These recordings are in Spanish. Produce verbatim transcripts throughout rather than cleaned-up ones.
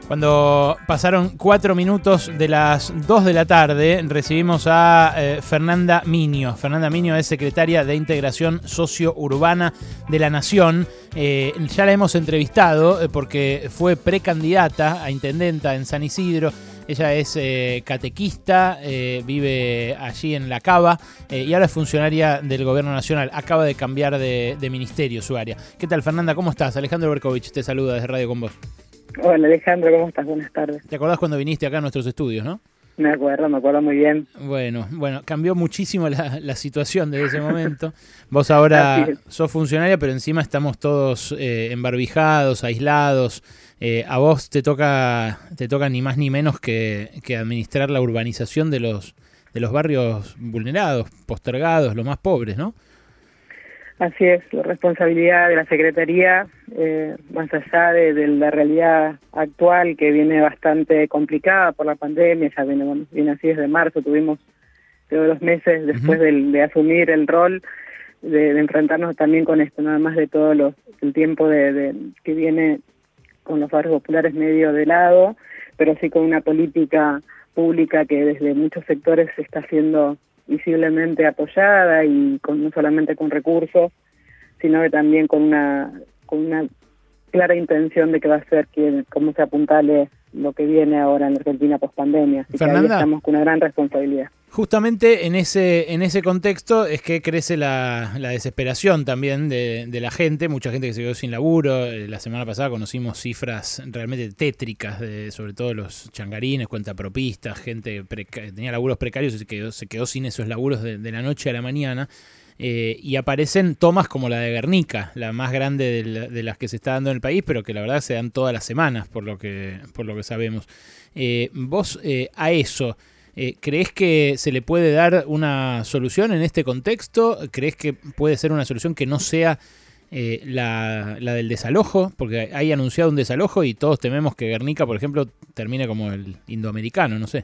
Cuando pasaron cuatro minutos de las dos de la tarde, recibimos a eh, Fernanda Miño. Fernanda Miño es secretaria de Integración Socio-Urbana de la Nación. Eh, ya la hemos entrevistado eh, porque fue precandidata a intendenta en San Isidro. Ella es eh, catequista, eh, vive allí en La Cava eh, y ahora es funcionaria del Gobierno Nacional. Acaba de cambiar de, de ministerio su área. ¿Qué tal, Fernanda? ¿Cómo estás? Alejandro Berkovich te saluda desde Radio Con Vos. Hola Alejandro, ¿cómo estás? Buenas tardes. ¿Te acordás cuando viniste acá a nuestros estudios, no? Me acuerdo, me acuerdo muy bien. Bueno, bueno, cambió muchísimo la, la situación desde ese momento. Vos ahora sos funcionaria, pero encima estamos todos eh, embarbijados, aislados. Eh, a vos te toca, te toca ni más ni menos que, que administrar la urbanización de los, de los barrios vulnerados, postergados, los más pobres, ¿no? Así es, la responsabilidad de la Secretaría, eh, más allá de, de la realidad actual que viene bastante complicada por la pandemia, ya viene, bueno, viene así desde marzo, tuvimos todos los meses después uh-huh. de, de asumir el rol, de, de enfrentarnos también con esto, nada más de todo los, el tiempo de, de que viene con los barrios populares medio de lado, pero sí con una política pública que desde muchos sectores se está haciendo visiblemente apoyada y con, no solamente con recursos, sino que también con una con una clara intención de que va a ser que cómo se apuntale lo que viene ahora en Argentina post-pandemia. Así Fernanda, que ahí estamos con una gran responsabilidad. Justamente en ese en ese contexto es que crece la, la desesperación también de, de la gente, mucha gente que se quedó sin laburo. La semana pasada conocimos cifras realmente tétricas, de, sobre todo los changarines, cuentapropistas, gente que tenía laburos precarios y se quedó, se quedó sin esos laburos de, de la noche a la mañana. Eh, y aparecen tomas como la de Guernica, la más grande de, la, de las que se está dando en el país, pero que la verdad se dan todas las semanas, por lo que, por lo que sabemos. Eh, vos eh, a eso... Eh, ¿Crees que se le puede dar una solución en este contexto? ¿Crees que puede ser una solución que no sea eh, la, la del desalojo? Porque hay anunciado un desalojo y todos tememos que Guernica, por ejemplo, termine como el indoamericano, no sé.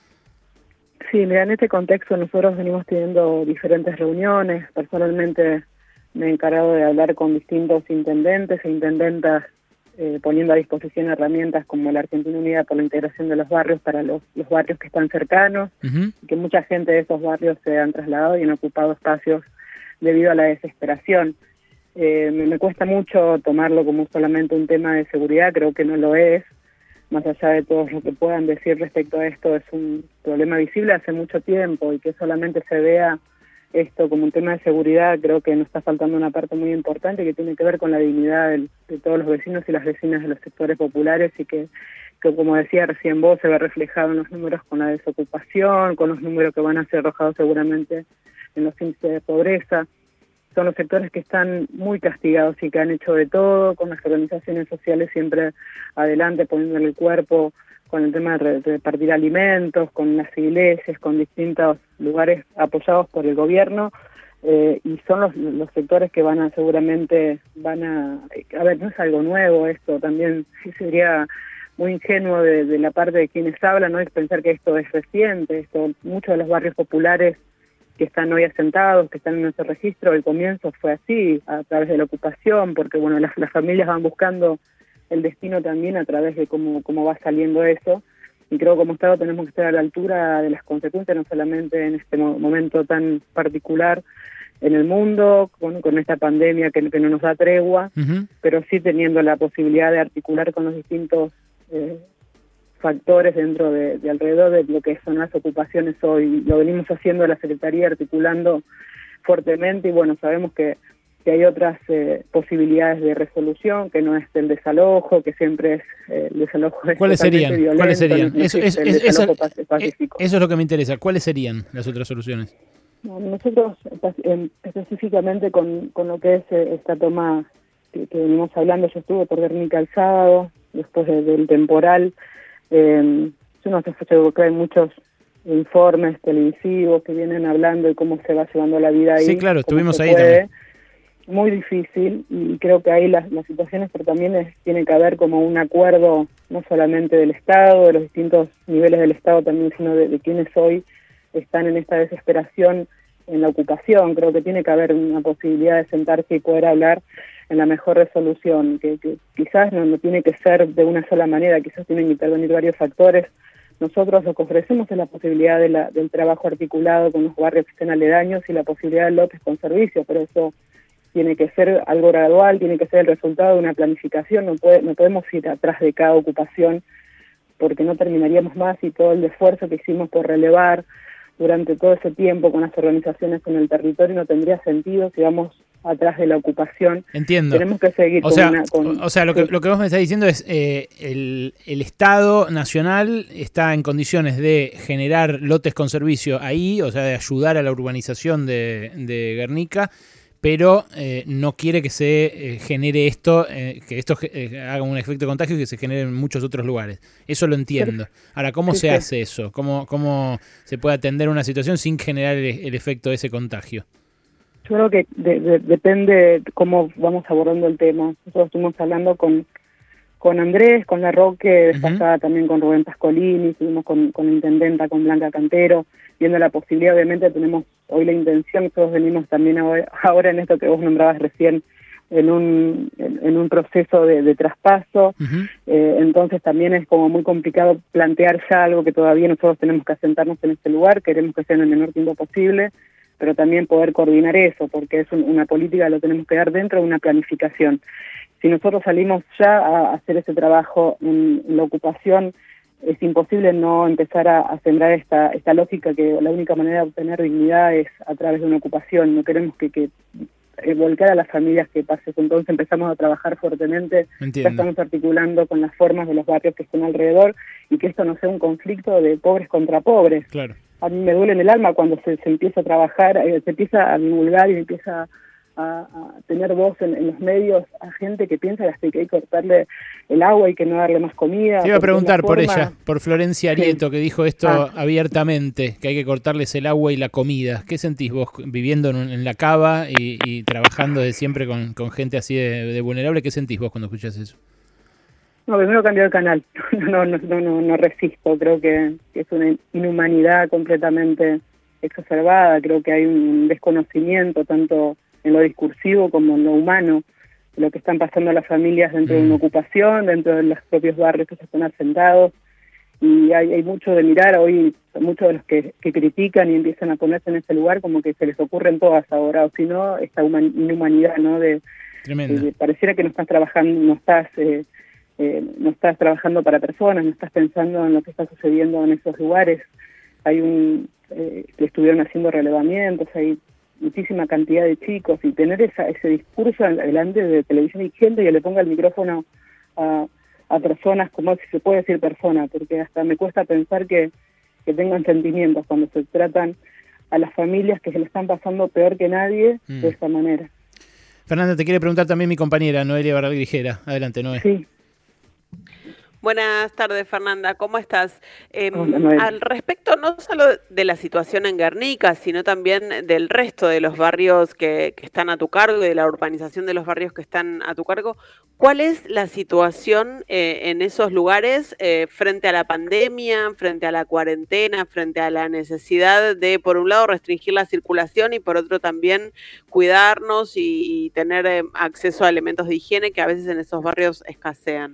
Sí, mira, en este contexto nosotros venimos teniendo diferentes reuniones. Personalmente me he encargado de hablar con distintos intendentes e intendentas, Eh, poniendo a disposición herramientas como la Argentina Unida por la Integración de los Barrios para los, los barrios que están cercanos, uh-huh. y que mucha gente de esos barrios se han trasladado y han ocupado espacios debido a la desesperación. Eh, me, me cuesta mucho tomarlo como solamente un tema de seguridad, creo que no lo es, más allá de todo lo que puedan decir respecto a esto, es un problema visible hace mucho tiempo y que solamente se vea esto como un tema de seguridad, creo que nos está faltando una parte muy importante que tiene que ver con la dignidad del, de todos los vecinos y las vecinas de los sectores populares y que, que, como decía recién vos, se ve reflejado en los números con la desocupación, con los números que van a ser arrojados seguramente en los índices de pobreza. Son los sectores que están muy castigados y que han hecho de todo, con las organizaciones sociales siempre adelante, poniéndole el cuerpo, con el tema de repartir alimentos, con las iglesias, con distintos lugares apoyados por el gobierno, eh, y son los, los sectores que van a seguramente, van a, a ver, no es algo nuevo esto, también sí sería muy ingenuo de, de la parte de quienes hablan, no es pensar que esto es reciente, esto, muchos de los barrios populares que están hoy asentados, que están en nuestro registro, el comienzo fue así, a través de la ocupación, porque bueno, las, las familias van buscando el destino también a través de cómo, cómo va saliendo eso, y creo que como Estado tenemos que estar a la altura de las consecuencias, no solamente en este momento tan particular en el mundo, con, con esta pandemia que, que no nos da tregua, uh-huh. pero sí teniendo la posibilidad de articular con los distintos eh, factores dentro de, de alrededor de lo que son las ocupaciones hoy. Lo venimos haciendo la Secretaría, articulando fuertemente, y bueno, sabemos que que hay otras eh, posibilidades de resolución, que no es el desalojo, que siempre es eh, el desalojo. Es ¿Cuáles serían? Violento, ¿Cuáles serían? No eso, es, el es, desalojo eso, pacífico. Eso es lo que me interesa. ¿Cuáles serían las otras soluciones? Nosotros, específicamente con, con lo que es esta toma que, que venimos hablando, yo estuve por Guernica el sábado, después de, del temporal. Eh, yo no sé, yo creo que hay muchos informes televisivos que vienen hablando de cómo se va llevando la vida ahí. Sí, claro, estuvimos ahí puede. también. Muy difícil, y creo que ahí las, las situaciones, pero también es, tiene que haber como un acuerdo no solamente del Estado, de los distintos niveles del Estado también, sino de, de quienes hoy están en esta desesperación en la ocupación. Creo que tiene que haber una posibilidad de sentarse y poder hablar en la mejor resolución, que, que quizás no, no tiene que ser de una sola manera, quizás tienen que intervenir varios factores. Nosotros lo que ofrecemos es la posibilidad de la, del trabajo articulado con los barrios que estén aledaños y la posibilidad de lotes con servicio, pero eso tiene que ser algo gradual, tiene que ser el resultado de una planificación, no, puede, no podemos ir atrás de cada ocupación porque no terminaríamos más, y todo el esfuerzo que hicimos por relevar durante todo ese tiempo con las organizaciones, con el territorio, no tendría sentido si vamos atrás de la ocupación. Entiendo. Tenemos que seguir o con sea, una... Con, o sea, lo que, lo que vos me estás diciendo es eh, el, el Estado Nacional está en condiciones de generar lotes con servicio ahí, o sea, de ayudar a la urbanización de, de Guernica, pero eh, no quiere que se eh, genere esto, eh, que esto eh, haga un efecto de contagio y que se genere en muchos otros lugares. Eso lo entiendo. Ahora, ¿cómo sí, se sí. hace eso? ¿Cómo, cómo se puede atender una situación sin generar el, el efecto de ese contagio? Yo creo que de, de, depende cómo vamos abordando el tema. Nosotros estuvimos hablando con con Andrés, con La Roque, de Uh-huh. pasada también con Rubén Pascolini, estuvimos con, con la intendenta, con Blanca Cantero, viendo la posibilidad. Obviamente tenemos hoy la intención, nosotros venimos también ahora, ahora en esto que vos nombrabas recién, en un en, en un proceso de, de traspaso, Uh-huh. eh, entonces también es como muy complicado plantear ya algo que todavía nosotros tenemos que asentarnos en este lugar, queremos que sea en el menor tiempo posible, pero también poder coordinar eso, porque es un, una política que lo tenemos que dar dentro de una planificación. Si nosotros salimos ya a hacer ese trabajo en, en la ocupación, es imposible no empezar a, a sembrar esta esta lógica que la única manera de obtener dignidad es a través de una ocupación. No queremos que, que eh, volcar a las familias que pase. Entonces empezamos a trabajar fuertemente, Entiendo. ya estamos articulando con las formas de los barrios que están alrededor y que esto no sea un conflicto de pobres contra pobres. Claro. A mí me duele en el alma cuando se, se empieza a trabajar, eh, se empieza a divulgar y empieza a, a tener voz en, en los medios a gente que piensa que hasta que hay que cortarle el agua y que no darle más comida. Te iba a preguntar por forma... ella, por Florencia Arieto, sí. que dijo esto ah. abiertamente, que hay que cortarles el agua y la comida. ¿Qué sentís vos viviendo en, en la cava y, y trabajando de siempre con, con gente así de, de vulnerable? ¿Qué sentís vos cuando escuchás eso? No, primero cambió el canal. No, no, no, no, no resisto. Creo que, que es una inhumanidad completamente exacerbada. Creo que hay un desconocimiento tanto en lo discursivo como en lo humano de lo que están pasando las familias dentro mm. de una ocupación, dentro de los propios barrios que se están asentados. Y hay, hay mucho de mirar hoy, muchos de los que, que critican y empiezan a ponerse en ese lugar como que se les ocurren todas ahora, o si no, esta human, inhumanidad, ¿no? De, de pareciera que no estás trabajando, no estás... Eh, Eh, no estás trabajando para personas, no estás pensando en lo que está sucediendo en esos lugares. Hay un, eh, que estuvieron haciendo relevamientos, hay muchísima cantidad de chicos, y tener esa, ese discurso delante de televisión y gente que le ponga el micrófono a, a personas, como si se puede decir persona, porque hasta me cuesta pensar que, que tengan sentimientos cuando se tratan a las familias que se le están pasando peor que nadie mm. de esta manera. Fernanda, te quiere preguntar también mi compañera, Noelia Barral Grijera. Adelante, Noé. Sí. Buenas tardes, Fernanda, ¿cómo estás? Eh, al respecto no solo de la situación en Guernica, sino también del resto de los barrios que, que están a tu cargo y de la urbanización de los barrios que están a tu cargo, ¿cuál es la situación eh, en esos lugares eh, frente a la pandemia, frente a la cuarentena, frente a la necesidad de, por un lado, restringir la circulación y por otro también cuidarnos y, y tener eh, acceso a elementos de higiene que a veces en esos barrios escasean?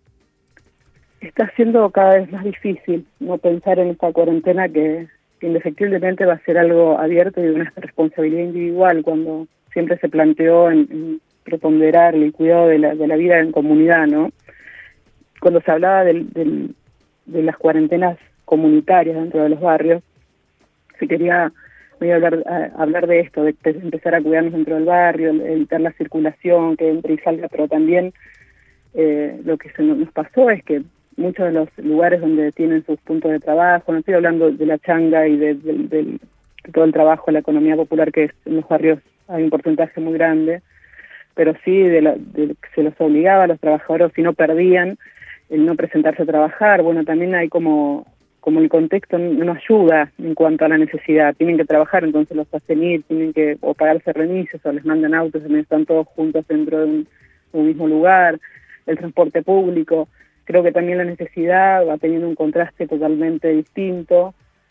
Está siendo cada vez más difícil no pensar en esta cuarentena que, que indefectiblemente va a ser algo abierto y de una responsabilidad individual, cuando siempre se planteó en, en preponderar el cuidado de la, de la vida en comunidad, ¿no? Cuando se hablaba del, del, de las cuarentenas comunitarias dentro de los barrios, se quería voy a hablar, a, hablar de esto, de empezar a cuidarnos dentro del barrio, evitar la circulación, que entre y salga, pero también eh, lo que se nos pasó es que muchos de los lugares donde tienen sus puntos de trabajo, no estoy hablando de la changa y de, de, de, de todo el trabajo, la economía popular, que es, en los barrios hay un porcentaje muy grande, pero sí de, la, de que se los obligaba a los trabajadores, si no perdían, el no presentarse a trabajar. Bueno, también hay como, como el contexto no ayuda en cuanto a la necesidad, tienen que trabajar, entonces los hacen ir, tienen que o pagarse remises o les mandan autos, están todos juntos dentro de un, de un mismo lugar, el transporte público. Creo que también la necesidad va teniendo un contraste totalmente distinto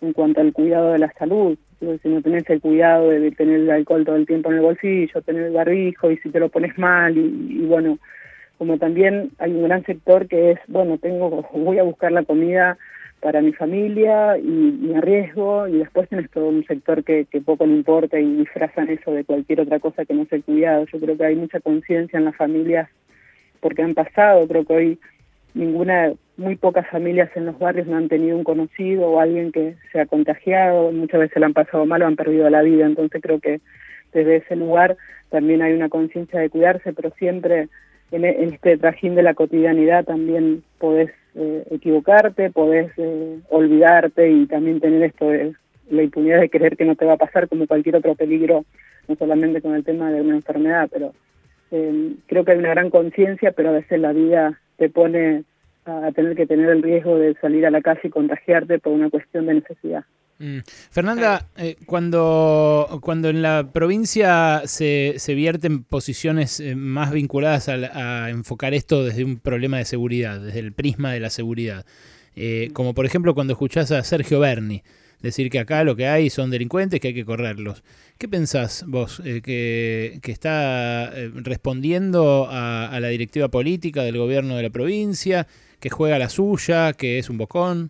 en cuanto al cuidado de la salud. Si no tenés el cuidado de tener el alcohol todo el tiempo en el bolsillo, tener el barbijo, y si te lo pones mal, y, y bueno, como también hay un gran sector que es, bueno, tengo voy a buscar la comida para mi familia y me arriesgo, y después tenés todo un sector que, que poco le importa y disfrazan eso de cualquier otra cosa que no sea el cuidado. Yo creo que hay mucha conciencia en las familias porque han pasado, creo que hoy ninguna, muy pocas familias en los barrios no han tenido un conocido o alguien que se ha contagiado, muchas veces le han pasado mal o han perdido la vida, entonces creo que desde ese lugar también hay una conciencia de cuidarse, pero siempre en, en este trajín de la cotidianidad también podés eh, equivocarte, podés eh, olvidarte y también tener esto de la impunidad de creer que no te va a pasar como cualquier otro peligro, no solamente con el tema de una enfermedad, pero eh, creo que hay una gran conciencia, pero a veces la vida te pone a tener que tener el riesgo de salir a la calle y contagiarte por una cuestión de necesidad. Mm. Fernanda, eh, cuando, cuando en la provincia se, se vierten posiciones eh, más vinculadas a, a enfocar esto desde un problema de seguridad, desde el prisma de la seguridad, eh, como por ejemplo cuando escuchás a Sergio Berni decir que acá lo que hay son delincuentes, que hay que correrlos. ¿Qué pensás vos eh, que, que está eh, respondiendo a, a la directiva política del gobierno de la provincia, que juega la suya, que es un bocón?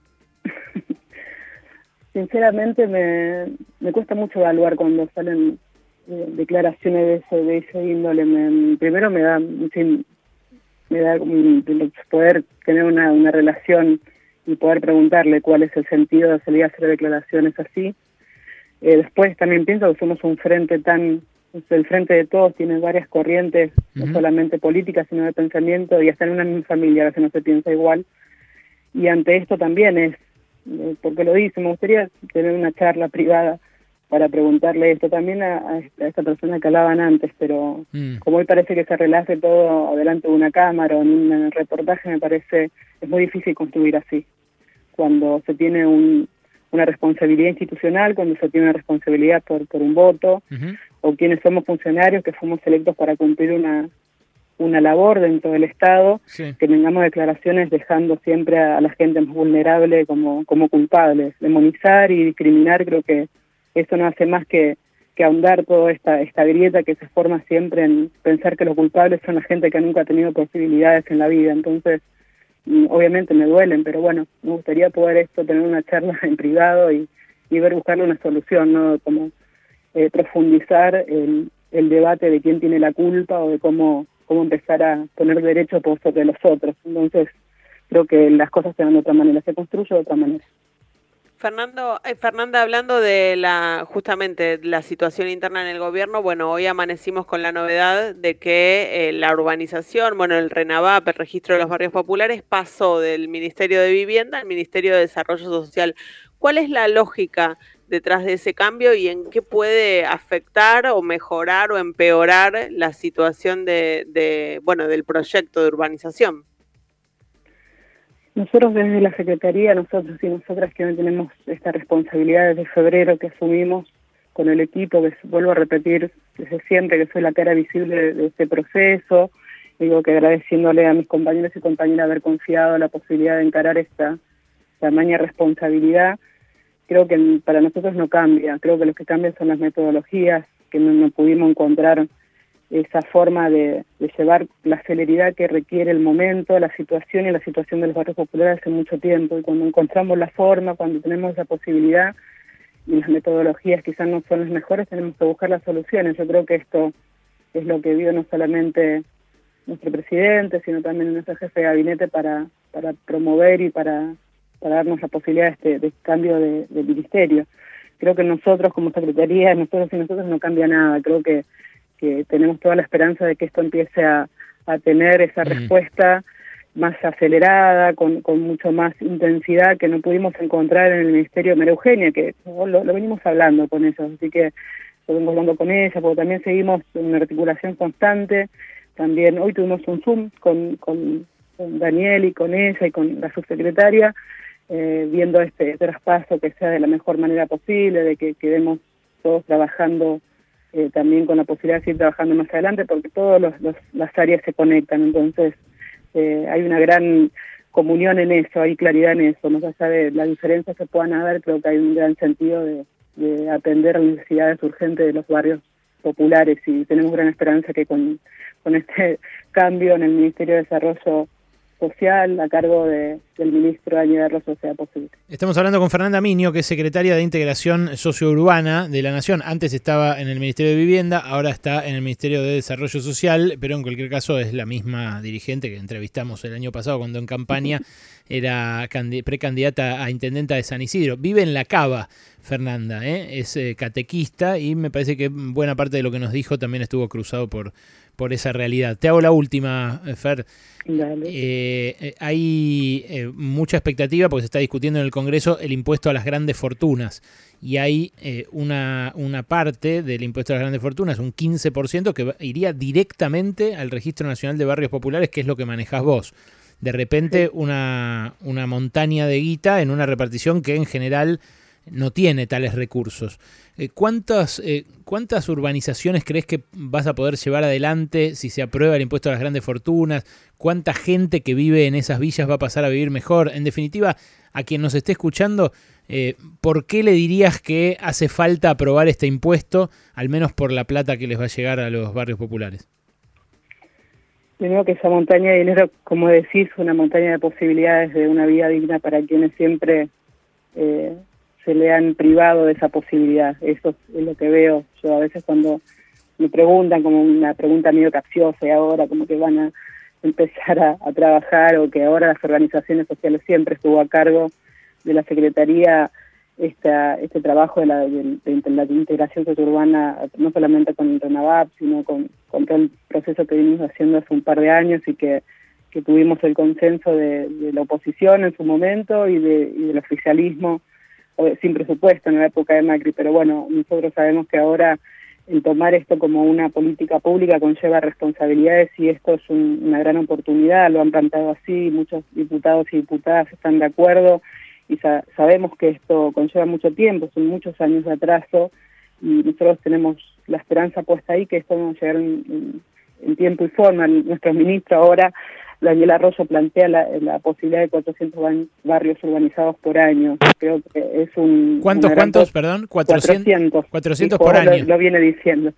Sinceramente me, me cuesta mucho evaluar cuando salen eh, declaraciones de ese, de ese índole. Me, primero me da me da um, poder tener una, una relación y poder preguntarle cuál es el sentido de salir a hacer declaraciones así. Eh, después también pienso que somos un frente tan, el frente de todos tiene varias corrientes, uh-huh. no solamente políticas, sino de pensamiento, y hasta en una misma familia a veces no se piensa igual. Y ante esto también es, eh, porque lo dice, me gustaría tener una charla privada para preguntarle esto también a, a esta persona que hablaban antes, pero mm. como hoy parece que se relace todo adelante de una cámara o en un reportaje, me parece, es muy difícil construir así. Cuando se tiene un, una responsabilidad institucional, cuando se tiene una responsabilidad por, por un voto, uh-huh. o quienes somos funcionarios que fuimos electos para cumplir una, una labor dentro del Estado, sí. que tengamos declaraciones dejando siempre a, a la gente más vulnerable como, como culpables. Demonizar y discriminar, creo que eso no hace más que, que ahondar toda esta, esta grieta que se forma siempre en pensar que los culpables son la gente que nunca ha tenido posibilidades en la vida. Entonces, obviamente me duelen, pero bueno, me gustaría poder esto, tener una charla en privado y, y ver, buscarle una solución, ¿no? Como eh, profundizar el, el debate de quién tiene la culpa o de cómo, cómo empezar a poner derechos por sobre los otros. Entonces, creo que las cosas se dan de otra manera, se construye de otra manera. Fernando, eh, Fernanda, hablando de la justamente la situación interna en el gobierno, bueno, hoy amanecimos con la novedad de que eh, la urbanización, bueno, el RENAVAP, el Registro de los Barrios Populares, pasó del Ministerio de Vivienda al Ministerio de Desarrollo Social. ¿Cuál es la lógica detrás de ese cambio y en qué puede afectar o mejorar o empeorar la situación de, de bueno, del proyecto de urbanización? Nosotros desde la Secretaría, nosotros y nosotras que hoy tenemos esta responsabilidad desde febrero que asumimos con el equipo, que vuelvo a repetir desde siempre que soy la cara visible de, de este proceso, digo que agradeciéndole a mis compañeros y compañeras haber confiado la posibilidad de encarar esta tamaña responsabilidad, creo que para nosotros no cambia, creo que lo que cambian son las metodologías, que no, no pudimos encontrar esa forma de, de llevar la celeridad que requiere el momento, la situación y la situación de los barrios populares hace mucho tiempo, y cuando encontramos la forma, cuando tenemos la posibilidad y las metodologías quizás no son las mejores, tenemos que buscar las soluciones. Yo creo que esto es lo que vio no solamente nuestro presidente, sino también nuestro jefe de gabinete para, para promover y para, para darnos la posibilidad de este, de cambio de, de ministerio. Creo que nosotros como Secretaría, nosotros y nosotros no cambia nada, creo que que tenemos toda la esperanza de que esto empiece a, a tener esa respuesta mm. más acelerada, con, con mucho más intensidad que no pudimos encontrar en el Ministerio de María Eugenia, que lo, lo venimos hablando con ellos, así que lo venimos hablando con ella, porque también seguimos en una articulación constante. También hoy tuvimos un Zoom con, con, con Daniel y con ella y con la subsecretaria, eh, viendo este traspaso que sea de la mejor manera posible, de que quedemos todos trabajando Eh, también con la posibilidad de seguir trabajando más adelante, porque todas las áreas se conectan. Entonces eh, hay una gran comunión en eso, hay claridad en eso, más allá de las diferencias que puedan haber, creo que hay un gran sentido de, de atender las necesidades urgentes de los barrios populares, y tenemos gran esperanza que con, con este cambio en el Ministerio de Desarrollo Social a cargo de, del ministro Daniel Arroyo sea posible. Estamos hablando con Fernanda Miño, que es secretaria de Integración Sociourbana de la Nación. Antes estaba en el Ministerio de Vivienda, ahora está en el Ministerio de Desarrollo Social, pero en cualquier caso es la misma dirigente que entrevistamos el año pasado cuando en campaña era precandidata a intendenta de San Isidro. Vive en La Cava, Fernanda, ¿eh? es eh, catequista, y me parece que buena parte de lo que nos dijo también estuvo cruzado por, por esa realidad. Te hago la última, Fer. Eh, eh, hay eh, mucha expectativa porque se está discutiendo en el Congreso el impuesto a las grandes fortunas, y hay eh, una, una parte del impuesto a las grandes fortunas, un quince por ciento, que iría directamente al Registro Nacional de Barrios Populares, que es lo que manejás vos. De repente una, una montaña de guita en una repartición que en general no tiene tales recursos. Eh, ¿cuántas, eh, ¿Cuántas urbanizaciones crees que vas a poder llevar adelante si se aprueba el impuesto a las grandes fortunas? ¿Cuánta gente que vive en esas villas va a pasar a vivir mejor? En definitiva, a quien nos esté escuchando, eh, ¿por qué le dirías que hace falta aprobar este impuesto, al menos por la plata que les va a llegar a los barrios populares? Primero que esa montaña de dinero, como decís, una montaña de posibilidades de una vida digna para quienes siempre eh, se le han privado de esa posibilidad. Eso es lo que veo yo a veces cuando me preguntan, como una pregunta medio capciosa, y ahora como que van a empezar a, a trabajar, o que ahora las organizaciones sociales, siempre estuvo a cargo de la Secretaría esta, este trabajo de la, de, de la integración sociourbana, no solamente con el RENAVAP, sino con, con todo el proceso que venimos haciendo hace un par de años, y que, que tuvimos el consenso de, de la oposición en su momento y, de, y del oficialismo, sin presupuesto en la época de Macri. Pero bueno, nosotros sabemos que ahora el tomar esto como una política pública conlleva responsabilidades, y esto es un, una gran oportunidad, lo han planteado así, muchos diputados y diputadas están de acuerdo, y sa- sabemos que esto conlleva mucho tiempo, son muchos años de atraso, y nosotros tenemos la esperanza puesta ahí que esto va a llegar en, en, en tiempo y forma. Nuestro ministro ahora, Daniel Arroyo, plantea la, la posibilidad de cuatrocientos barrios urbanizados por año. Creo que es un... ¿Cuántos, cuántos, perdón? cuatrocientos. cuatrocientos por año. Lo, lo viene diciendo.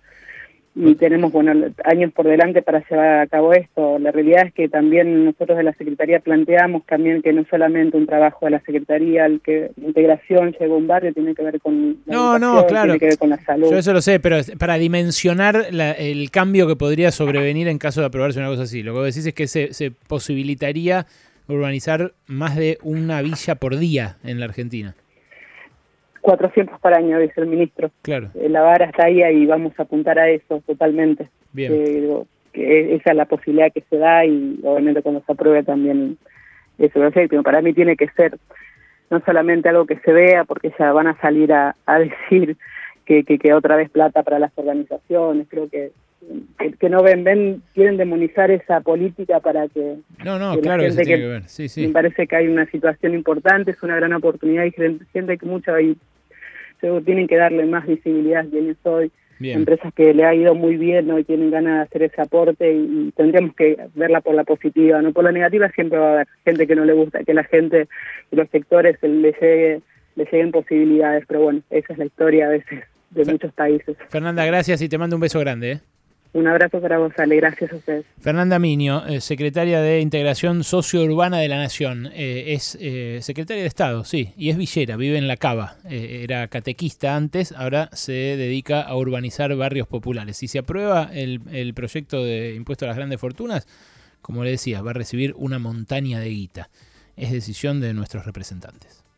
Y tenemos, bueno, años por delante para llevar a cabo esto. La realidad es que también nosotros de la Secretaría planteamos también que no solamente un trabajo de la Secretaría, el que la integración llega a un barrio, tiene que ver con la no, educación, no, claro. tiene que ver con la salud. Yo eso lo sé, pero para dimensionar la, el cambio que podría sobrevenir en caso de aprobarse una cosa así, lo que vos decís es que se, se posibilitaría urbanizar más de una villa por día en la Argentina. cuatrocientos por año, dice el ministro. Claro. La vara está ahí y vamos a apuntar a eso totalmente. Bien. Eh, que esa es la posibilidad que se da, y obviamente cuando se apruebe también ese proyecto. Para mí tiene que ser no solamente algo que se vea, porque ya van a salir a, a decir que, que, que otra vez plata para las organizaciones. Creo que que, que no ven, ven, quieren demonizar esa política para que... No, no, que claro que se tiene que, que ver. Sí, sí. Me parece que hay una situación importante, es una gran oportunidad, y gente que mucho ahí tienen que darle más visibilidad a quienes hoy, bien. Empresas que le ha ido muy bien, ¿no? Y tienen ganas de hacer ese aporte, y, y tendríamos que verla por la positiva, no por la negativa. Siempre va a haber gente que no le gusta que la gente de los sectores le llegue, le lleguen posibilidades, pero bueno, esa es la historia a veces de Fer- muchos países. Fernanda, gracias, y te mando un beso grande, ¿eh? Un abrazo para vos, Ale. Gracias a ustedes. Fernanda Miño, eh, secretaria de Integración Sociourbana de la Nación. Eh, es eh, secretaria de Estado, sí, y es villera, vive en La Cava. Eh, era catequista antes, ahora se dedica a urbanizar barrios populares. Si se aprueba el, el proyecto de impuesto a las grandes fortunas, como le decía, va a recibir una montaña de guita. Es decisión de nuestros representantes.